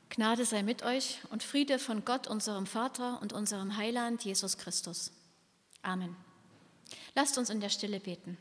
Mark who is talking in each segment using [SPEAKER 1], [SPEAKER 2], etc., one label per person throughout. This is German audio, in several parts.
[SPEAKER 1] Gnade sei mit euch und Friede von Gott, unserem Vater und unserem Heiland, Jesus Christus. Amen. Lasst uns in der Stille beten.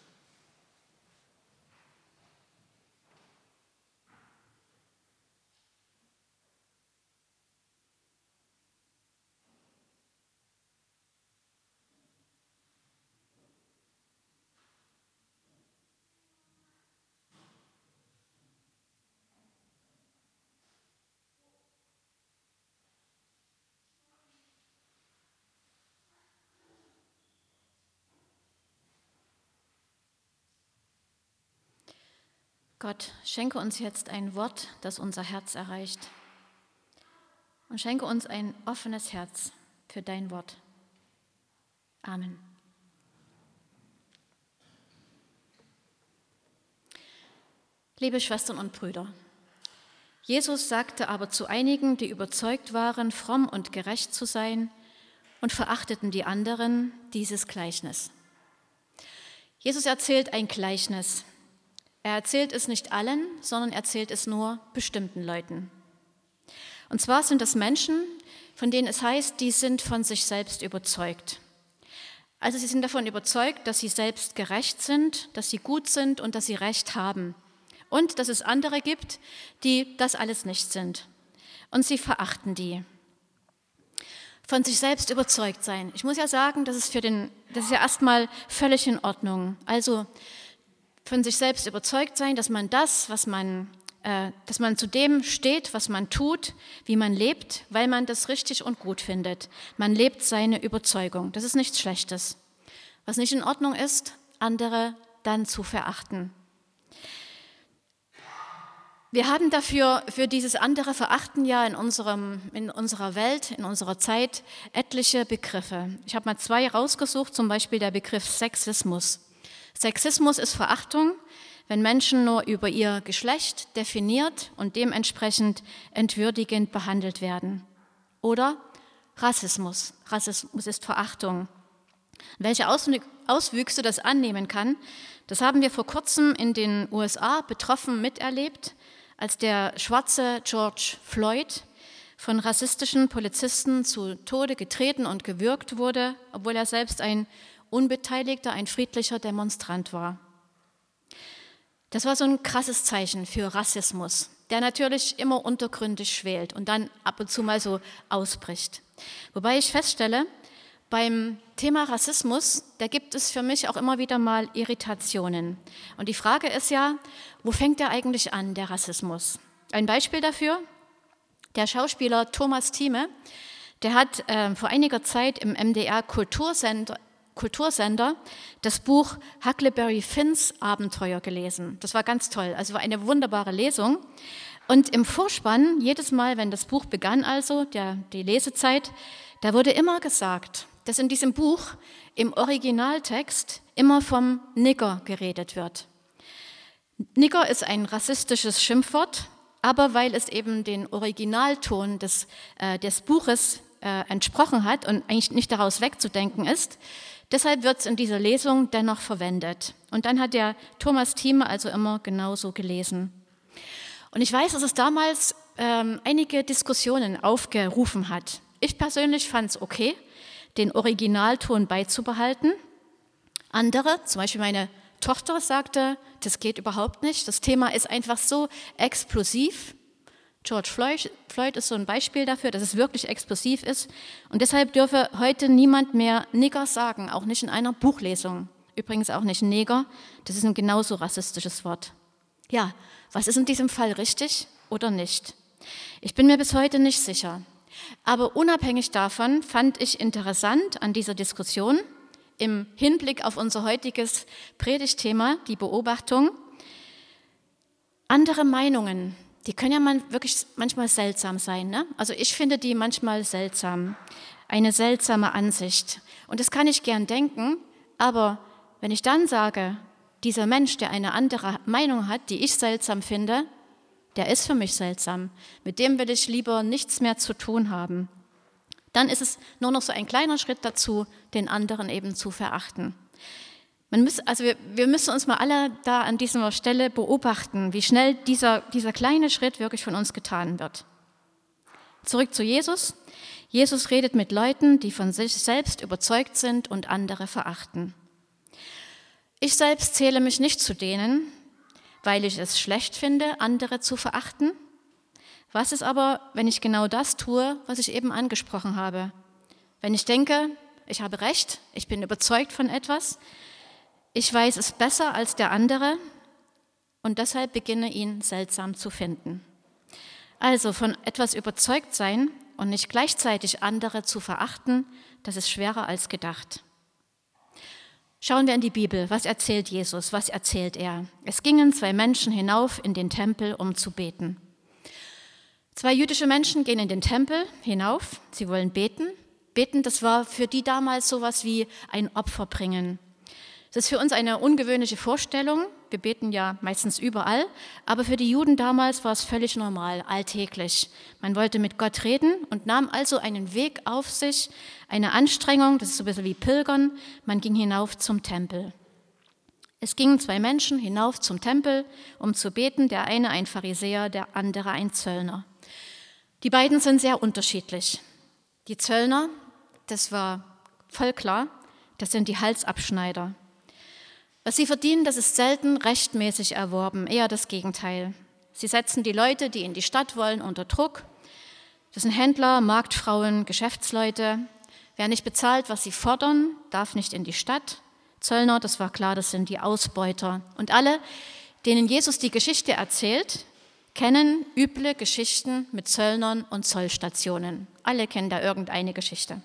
[SPEAKER 1] Gott, schenke uns jetzt ein Wort, das unser Herz erreicht. Und schenke uns ein offenes Herz für dein Wort. Amen. Liebe Schwestern und Brüder, Jesus sagte aber zu einigen, die überzeugt waren, fromm und gerecht zu sein und verachteten die anderen, dieses Gleichnis. Jesus erzählt ein Gleichnis. Er erzählt es nicht allen, sondern erzählt es nur bestimmten Leuten. Und zwar sind das Menschen, von denen es heißt, die sind von sich selbst überzeugt. Also sie sind davon überzeugt, dass sie selbst gerecht sind, dass sie gut sind und dass sie Recht haben. Und dass es andere gibt, die das alles nicht sind. Und sie verachten die. Von sich selbst überzeugt sein. Ich muss ja sagen, das ist ja erstmal völlig in Ordnung. Also von sich selbst überzeugt sein, dass man dass man zu dem steht, was man tut, wie man lebt, weil man das richtig und gut findet. Man lebt seine Überzeugung. Das ist nichts Schlechtes. Was nicht in Ordnung ist, andere dann zu verachten. Wir haben für dieses andere Verachten ja in unserer Welt, in unserer Zeit etliche Begriffe. Ich habe mal 2 rausgesucht, zum Beispiel der Begriff Sexismus. Sexismus ist Verachtung, wenn Menschen nur über ihr Geschlecht definiert und dementsprechend entwürdigend behandelt werden. Oder Rassismus. Rassismus ist Verachtung. Welche Auswüchse das annehmen kann, das haben wir vor kurzem in den USA betroffen miterlebt, als der schwarze George Floyd von rassistischen Polizisten zu Tode getreten und gewürgt wurde, obwohl er selbst ein unbeteiligter, ein friedlicher Demonstrant war. Das war so ein krasses Zeichen für Rassismus, der natürlich immer untergründig schwelt und dann ab und zu mal so ausbricht. Wobei ich feststelle, beim Thema Rassismus, da gibt es für mich auch immer wieder mal Irritationen. Und die Frage ist ja, wo fängt der eigentlich an, der Rassismus? Ein Beispiel dafür, der Schauspieler Thomas Thieme, der hat vor einiger Zeit im MDR Kultursender das Buch Huckleberry Finns Abenteuer gelesen. Das war ganz toll, also war eine wunderbare Lesung. Und im Vorspann, jedes Mal, wenn das Buch begann, also die Lesezeit, da wurde immer gesagt, dass in diesem Buch im Originaltext immer vom Nigger geredet wird. Nigger ist ein rassistisches Schimpfwort, aber weil es eben den Originalton des Buches entsprochen hat und eigentlich nicht daraus wegzudenken ist, deshalb wird es in dieser Lesung dennoch verwendet. Und dann hat der Thomas Thieme also immer genauso gelesen. Und ich weiß, dass es damals einige Diskussionen aufgerufen hat. Ich persönlich fand es okay, den Originalton beizubehalten. Andere, zum Beispiel meine Tochter, sagte, das geht überhaupt nicht. Das Thema ist einfach so explosiv. George Floyd ist so ein Beispiel dafür, dass es wirklich explosiv ist. Und deshalb dürfe heute niemand mehr Nigger sagen, auch nicht in einer Buchlesung. Übrigens auch nicht Neger, das ist ein genauso rassistisches Wort. Ja, was ist in diesem Fall richtig oder nicht? Ich bin mir bis heute nicht sicher. Aber unabhängig davon fand ich interessant an dieser Diskussion im Hinblick auf unser heutiges Predigtthema, die Beobachtung, andere Meinungen, die können ja wirklich manchmal seltsam sein. Ne? Also ich finde die manchmal seltsam, eine seltsame Ansicht. Und das kann ich gern denken, aber wenn ich dann sage, dieser Mensch, der eine andere Meinung hat, die ich seltsam finde, der ist für mich seltsam. Mit dem will ich lieber nichts mehr zu tun haben. Dann ist es nur noch so ein kleiner Schritt dazu, den anderen eben zu verachten. Wir müssen uns mal alle da an dieser Stelle beobachten, wie schnell dieser kleine Schritt wirklich von uns getan wird. Zurück zu Jesus. Jesus redet mit Leuten, die von sich selbst überzeugt sind und andere verachten. Ich selbst zähle mich nicht zu denen, weil ich es schlecht finde, andere zu verachten. Was ist aber, wenn ich genau das tue, was ich eben angesprochen habe? Wenn ich denke, ich habe recht, ich bin überzeugt von etwas, ich weiß es besser als der andere und deshalb beginne ihn seltsam zu finden. Also von etwas überzeugt sein und nicht gleichzeitig andere zu verachten, das ist schwerer als gedacht. Schauen wir in die Bibel. Was erzählt Jesus? Was erzählt er? Es gingen 2 Menschen hinauf in den Tempel, um zu beten. 2 jüdische Menschen gehen in den Tempel hinauf, sie wollen beten. Beten, das war für die damals sowas wie ein Opfer bringen. Das ist für uns eine ungewöhnliche Vorstellung. Wir beten ja meistens überall, aber für die Juden damals war es völlig normal, alltäglich. Man wollte mit Gott reden und nahm also einen Weg auf sich, eine Anstrengung, das ist so ein bisschen wie Pilgern, man ging hinauf zum Tempel. Es gingen 2 Menschen hinauf zum Tempel, um zu beten, der eine ein Pharisäer, der andere ein Zöllner. Die beiden sind sehr unterschiedlich. Die Zöllner, das war voll klar, das sind die Halsabschneider. Was sie verdienen, das ist selten rechtmäßig erworben, eher das Gegenteil. Sie setzen die Leute, die in die Stadt wollen, unter Druck. Das sind Händler, Marktfrauen, Geschäftsleute. Wer nicht bezahlt, was sie fordern, darf nicht in die Stadt. Zöllner, das war klar, das sind die Ausbeuter. Und alle, denen Jesus die Geschichte erzählt, kennen üble Geschichten mit Zöllnern und Zollstationen. Alle kennen da irgendeine Geschichte.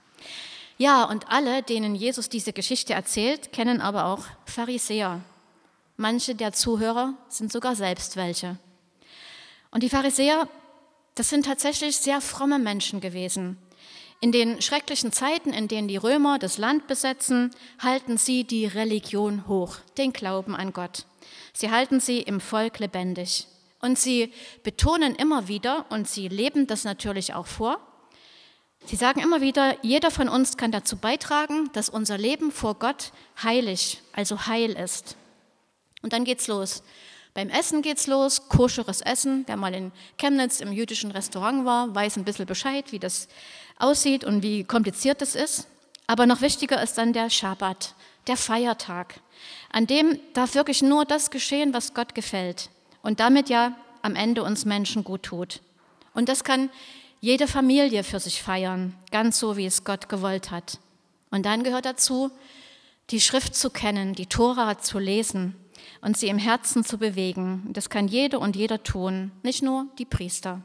[SPEAKER 1] Ja, und alle, denen Jesus diese Geschichte erzählt, kennen aber auch Pharisäer. Manche der Zuhörer sind sogar selbst welche. Und die Pharisäer, das sind tatsächlich sehr fromme Menschen gewesen. In den schrecklichen Zeiten, in denen die Römer das Land besetzen, halten sie die Religion hoch, den Glauben an Gott. Sie halten sie im Volk lebendig. Und sie betonen immer wieder, und sie leben das natürlich auch vor, sie sagen immer wieder, jeder von uns kann dazu beitragen, dass unser Leben vor Gott heilig, also heil ist. Und dann geht's los. Beim Essen geht's los, koscheres Essen. Wer mal in Chemnitz im jüdischen Restaurant war, weiß ein bisschen Bescheid, wie das aussieht und wie kompliziert das ist. Aber noch wichtiger ist dann der Schabbat, der Feiertag. An dem darf wirklich nur das geschehen, was Gott gefällt. Und damit ja am Ende uns Menschen gut tut. Und das kann jede Familie für sich feiern, ganz so, wie es Gott gewollt hat. Und dann gehört dazu, die Schrift zu kennen, die Tora zu lesen und sie im Herzen zu bewegen. Das kann jede und jeder tun, nicht nur die Priester.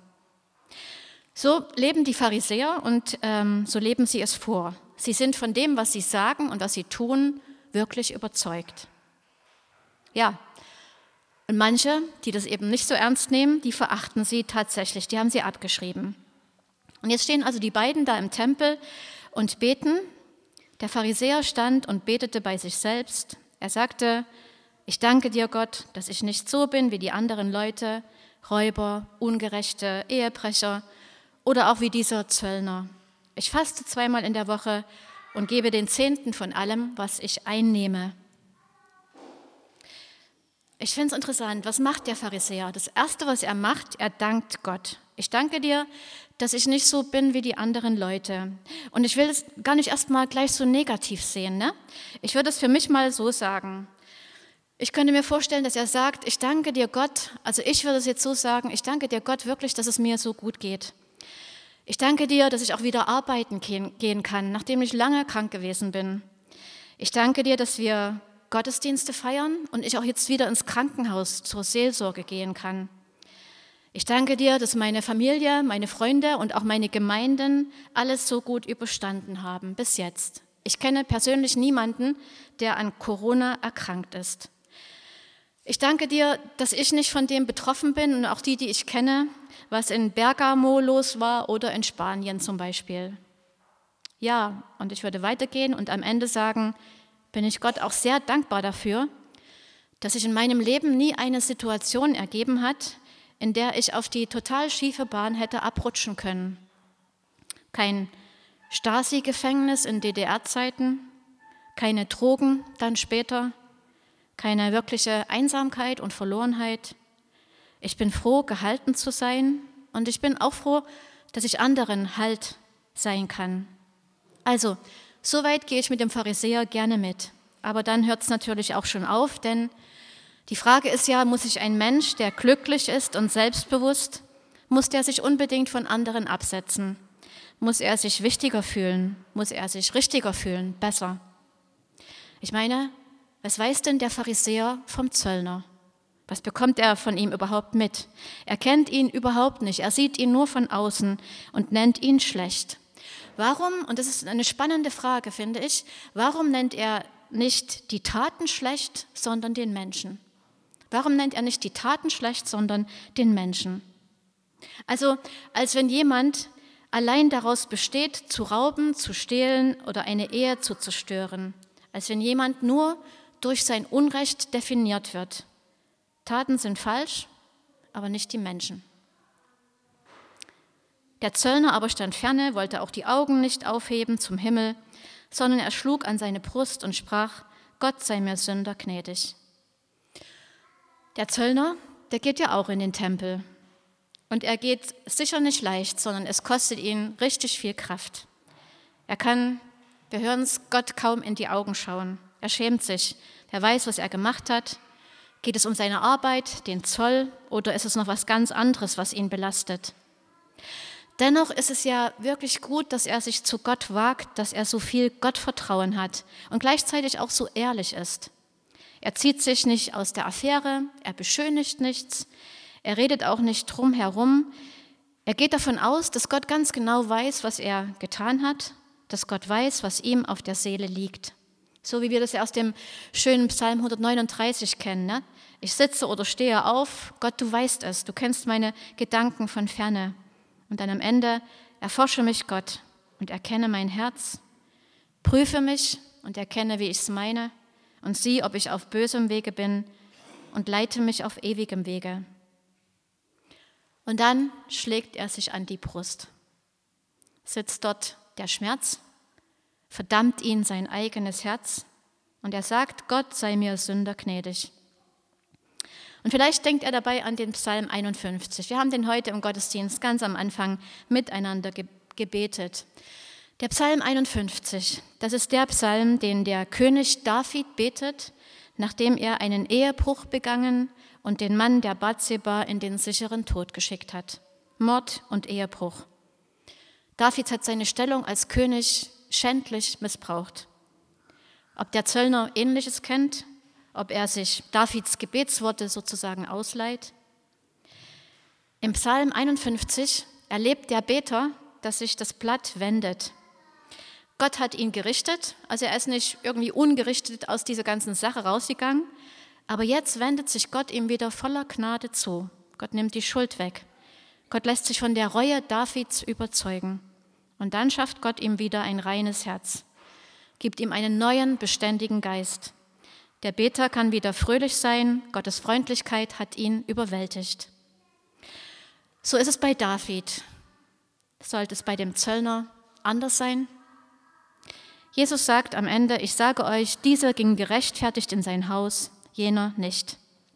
[SPEAKER 1] So leben die Pharisäer und so leben sie es vor. Sie sind von dem, was sie sagen und was sie tun, wirklich überzeugt. Ja, und manche, die das eben nicht so ernst nehmen, die verachten sie tatsächlich, die haben sie abgeschrieben. Und jetzt stehen also die beiden da im Tempel und beten. Der Pharisäer stand und betete bei sich selbst. Er sagte, ich danke dir, Gott, dass ich nicht so bin wie die anderen Leute, Räuber, Ungerechte, Ehebrecher oder auch wie dieser Zöllner. Ich faste 2-mal in der Woche und gebe den 10. von allem, was ich einnehme. Ich finde es interessant, was macht der Pharisäer? Das Erste, was er macht, er dankt Gott. Ich danke dir, dass ich nicht so bin wie die anderen Leute. Und ich will es gar nicht erst mal gleich so negativ sehen. Ne? Ich würde es für mich mal so sagen. Ich könnte mir vorstellen, dass er sagt, ich danke dir Gott, also ich würde es jetzt so sagen, ich danke dir Gott wirklich, dass es mir so gut geht. Ich danke dir, dass ich auch wieder arbeiten gehen kann, nachdem ich lange krank gewesen bin. Ich danke dir, dass wir Gottesdienste feiern und ich auch jetzt wieder ins Krankenhaus zur Seelsorge gehen kann. Ich danke dir, dass meine Familie, meine Freunde und auch meine Gemeinden alles so gut überstanden haben bis jetzt. Ich kenne persönlich niemanden, der an Corona erkrankt ist. Ich danke dir, dass ich nicht von dem betroffen bin und auch die ich kenne, was in Bergamo los war oder in Spanien zum Beispiel. Ja, und ich würde weitergehen und am Ende sagen, bin ich Gott auch sehr dankbar dafür, dass sich in meinem Leben nie eine Situation ergeben hat, in der ich auf die total schiefe Bahn hätte abrutschen können. Kein Stasi-Gefängnis in DDR-Zeiten, keine Drogen dann später, keine wirkliche Einsamkeit und Verlorenheit. Ich bin froh, gehalten zu sein und ich bin auch froh, dass ich anderen Halt sein kann. Also, soweit gehe ich mit dem Pharisäer gerne mit. Aber dann hört es natürlich auch schon auf, denn die Frage ist ja, muss sich ein Mensch, der glücklich ist und selbstbewusst, muss der sich unbedingt von anderen absetzen? Muss er sich wichtiger fühlen? Muss er sich richtiger fühlen? Besser? Ich meine, was weiß denn der Pharisäer vom Zöllner? Was bekommt er von ihm überhaupt mit? Er kennt ihn überhaupt nicht. Er sieht ihn nur von außen und nennt ihn schlecht. Warum, und das ist eine spannende Frage, finde ich, warum nennt er nicht die Taten schlecht, sondern den Menschen? Warum nennt er nicht die Taten schlecht, sondern den Menschen? Also, als wenn jemand allein daraus besteht, zu rauben, zu stehlen oder eine Ehe zu zerstören. Als wenn jemand nur durch sein Unrecht definiert wird. Taten sind falsch, aber nicht die Menschen. Der Zöllner aber stand ferne, wollte auch die Augen nicht aufheben zum Himmel, sondern er schlug an seine Brust und sprach, Gott sei mir Sünder gnädig. Der Zöllner, der geht ja auch in den Tempel. Und er geht sicher nicht leicht, sondern es kostet ihn richtig viel Kraft. Er kann, wir hören es, Gott kaum in die Augen schauen. Er schämt sich. Er weiß, was er gemacht hat. Geht es um seine Arbeit, den Zoll, oder ist es noch was ganz anderes, was ihn belastet? Dennoch ist es ja wirklich gut, dass er sich zu Gott wagt, dass er so viel Gottvertrauen hat und gleichzeitig auch so ehrlich ist. Er zieht sich nicht aus der Affäre, er beschönigt nichts, er redet auch nicht drum herum. Er geht davon aus, dass Gott ganz genau weiß, was er getan hat, dass Gott weiß, was ihm auf der Seele liegt. So wie wir das ja aus dem schönen Psalm 139 kennen. Ne? Ich sitze oder stehe auf, Gott, du weißt es, du kennst meine Gedanken von ferne. Und dann am Ende, erforsche mich, Gott, und erkenne mein Herz, prüfe mich und erkenne, wie ich es meine, und sieh, ob ich auf bösem Wege bin und leite mich auf ewigem Wege. Und dann schlägt er sich an die Brust. Sitzt dort der Schmerz, verdammt ihn sein eigenes Herz und er sagt, Gott sei mir Sünder gnädig. Und vielleicht denkt er dabei an den Psalm 51. Wir haben den heute im Gottesdienst ganz am Anfang miteinander gebetet. Der Psalm 51, das ist der Psalm, den der König David betet, nachdem er einen Ehebruch begangen und den Mann der Bathseba in den sicheren Tod geschickt hat. Mord und Ehebruch. David hat seine Stellung als König schändlich missbraucht. Ob der Zöllner Ähnliches kennt, ob er sich Davids Gebetsworte sozusagen ausleiht. Im Psalm 51 erlebt der Beter, dass sich das Blatt wendet. Gott hat ihn gerichtet, also er ist nicht irgendwie ungerichtet aus dieser ganzen Sache rausgegangen, aber jetzt wendet sich Gott ihm wieder voller Gnade zu. Gott nimmt die Schuld weg. Gott lässt sich von der Reue Davids überzeugen. Und dann schafft Gott ihm wieder ein reines Herz, gibt ihm einen neuen, beständigen Geist. Der Beter kann wieder fröhlich sein, Gottes Freundlichkeit hat ihn überwältigt. So ist es bei David. Sollte es bei dem Zöllner anders sein? Jesus sagt am Ende, ich sage euch, dieser ging gerechtfertigt in sein Haus, jener nicht.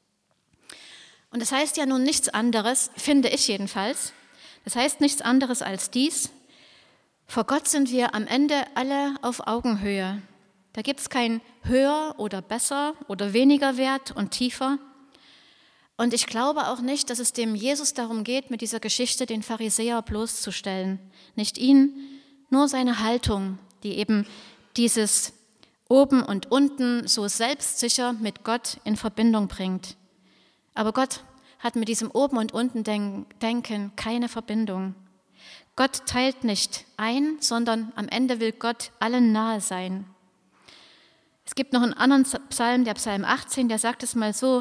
[SPEAKER 1] Und das heißt ja nun nichts anderes, finde ich jedenfalls, das heißt nichts anderes als dies: Vor Gott sind wir am Ende alle auf Augenhöhe. Da gibt es kein höher oder besser oder weniger wert und tiefer. Und ich glaube auch nicht, dass es dem Jesus darum geht, mit dieser Geschichte den Pharisäer bloßzustellen. Nicht ihn, nur seine Haltung, die eben dieses oben und unten so selbstsicher mit Gott in Verbindung bringt. Aber Gott hat mit diesem oben und unten Denken keine Verbindung. Gott teilt nicht ein, sondern am Ende will Gott allen nahe sein. Es gibt noch einen anderen Psalm, der Psalm 18, der sagt es mal so: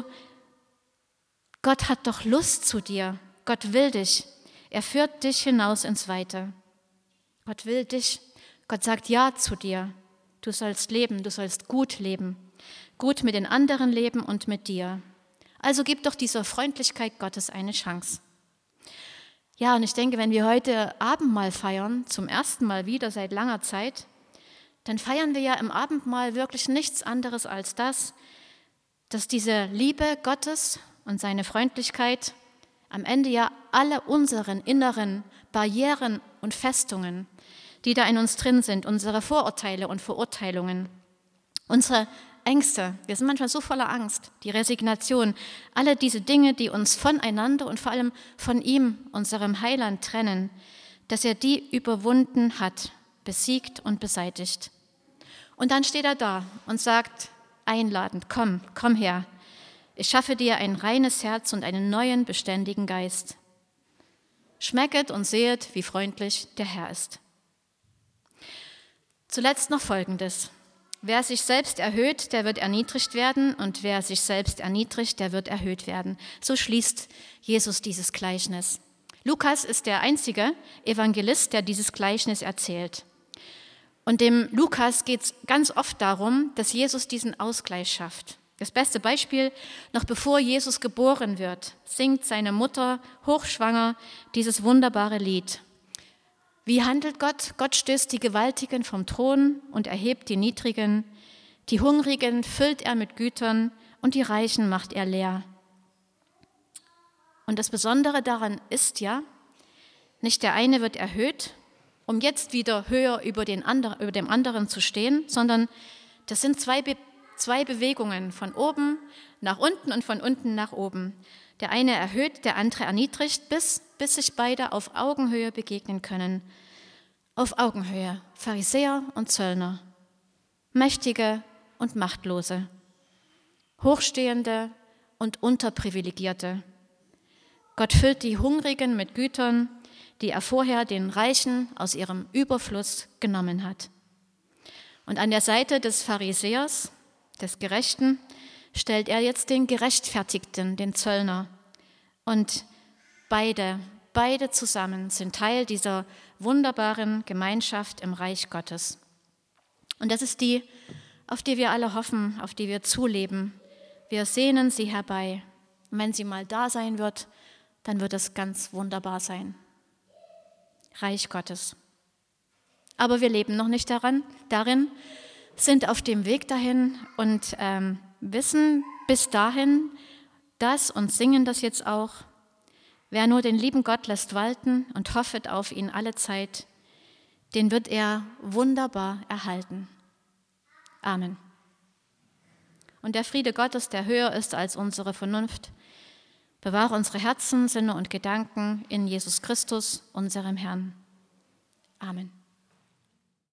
[SPEAKER 1] Gott hat doch Lust zu dir, Gott will dich, er führt dich hinaus ins Weite. Gott will dich, Gott sagt Ja zu dir. Du sollst leben, du sollst gut leben, gut mit den anderen leben und mit dir. Also gib doch dieser Freundlichkeit Gottes eine Chance. Ja, und ich denke, wenn wir heute Abendmahl feiern, zum ersten Mal wieder seit langer Zeit, dann feiern wir ja im Abendmahl wirklich nichts anderes als das, dass diese Liebe Gottes und seine Freundlichkeit am Ende ja alle unseren inneren Barrieren und Festungen, die da in uns drin sind, unsere Vorurteile und Verurteilungen, unsere Ängste, wir sind manchmal so voller Angst, die Resignation, alle diese Dinge, die uns voneinander und vor allem von ihm, unserem Heiland, trennen, dass er die überwunden hat, besiegt und beseitigt. Und dann steht er da und sagt einladend, komm her, ich schaffe dir ein reines Herz und einen neuen, beständigen Geist. Schmecket und sehet, wie freundlich der Herr ist. Zuletzt noch Folgendes. Wer sich selbst erhöht, der wird erniedrigt werden, und wer sich selbst erniedrigt, der wird erhöht werden. So schließt Jesus dieses Gleichnis. Lukas ist der einzige Evangelist, der dieses Gleichnis erzählt. Und dem Lukas geht es ganz oft darum, dass Jesus diesen Ausgleich schafft. Das beste Beispiel, noch bevor Jesus geboren wird, singt seine Mutter hochschwanger dieses wunderbare Lied. Wie handelt Gott? Gott stößt die Gewaltigen vom Thron und erhebt die Niedrigen. Die Hungrigen füllt er mit Gütern und die Reichen macht er leer. Und das Besondere daran ist ja, nicht der eine wird erhöht, um jetzt wieder höher über dem anderen zu stehen, sondern das sind zwei Bewegungen, von oben nach unten und von unten nach oben. Der eine erhöht, der andere erniedrigt, bis sich beide auf Augenhöhe begegnen können. Auf Augenhöhe, Pharisäer und Zöllner, Mächtige und Machtlose, Hochstehende und Unterprivilegierte. Gott füllt die Hungrigen mit Gütern, die er vorher den Reichen aus ihrem Überfluss genommen hat. Und an der Seite des Pharisäers, des Gerechten, stellt er jetzt den Gerechtfertigten, den Zöllner. Und beide zusammen sind Teil dieser wunderbaren Gemeinschaft im Reich Gottes. Und das ist die, auf die wir alle hoffen, auf die wir zuleben. Wir sehnen sie herbei. Und wenn sie mal da sein wird, dann wird es ganz wunderbar sein. Reich Gottes. Aber wir leben noch nicht darin, sind auf dem Weg dahin und wissen bis dahin das und singen das jetzt auch. Wer nur den lieben Gott lässt walten und hoffet auf ihn alle Zeit, den wird er wunderbar erhalten. Amen. Und der Friede Gottes, der höher ist als unsere Vernunft, bewahre unsere Herzen, Sinne und Gedanken in Jesus Christus, unserem Herrn. Amen.